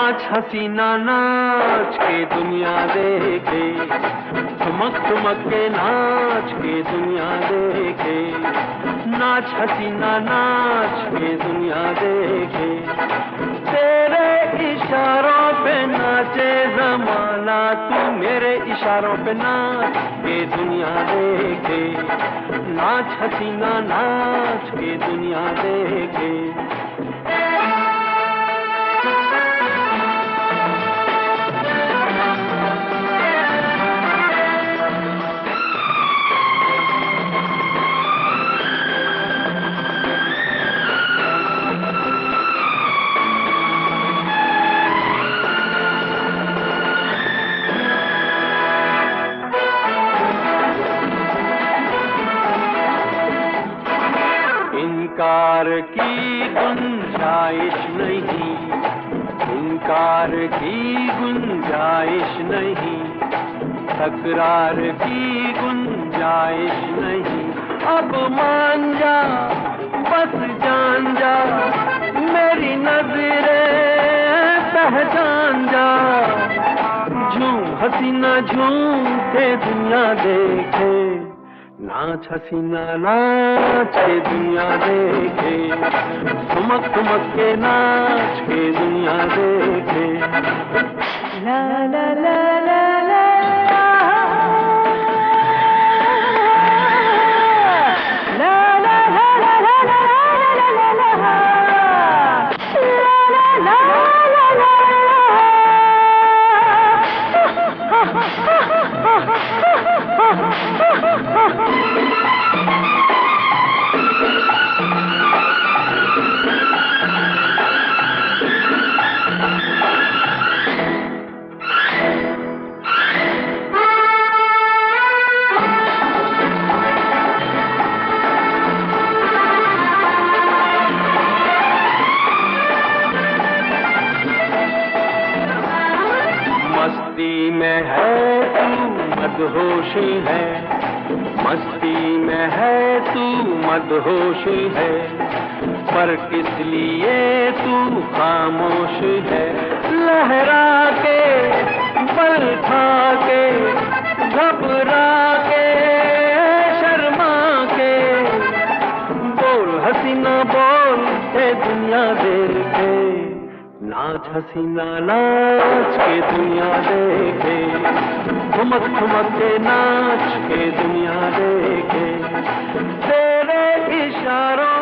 नाच हसीना नाच के दुनिया देखे, ठुमक ठुमक के नाच के दुनिया देखे, नाच हसीना नाच के दुनिया देखे, तेरे इशारों पे नाचे जमाना, तू मेरे इशारों पे नाच के दुनिया देखे, नाच हसीना नाच के दुनिया देखे। इनकार की गुंजाइश नहीं, इनकार की गुंजाइश नहीं, तकरार की गुंजाइश नहीं, अब मान जा बस जान जा, मेरी नजरें पहचान जा, झूम हसीना झूम के दुनिया देखे, नाच हसीना नाच के दुनिया देखे, ठुमक ठुमक के नाच के दुनिया देखे। ला ला ला ला ला मस्ती में है तू मदहोशी है, मस्ती में है तू मदहोशी है, पर किस लिए तू खामोश है, लहरा के बल खा के घबरा के शर्मा के, बोल हसीना बोल के दुनिया देखे, नाच हसीना नाच के दुनिया देखे, ठुमक ठुमक के नाच के दुनिया देखे, तेरे इशारों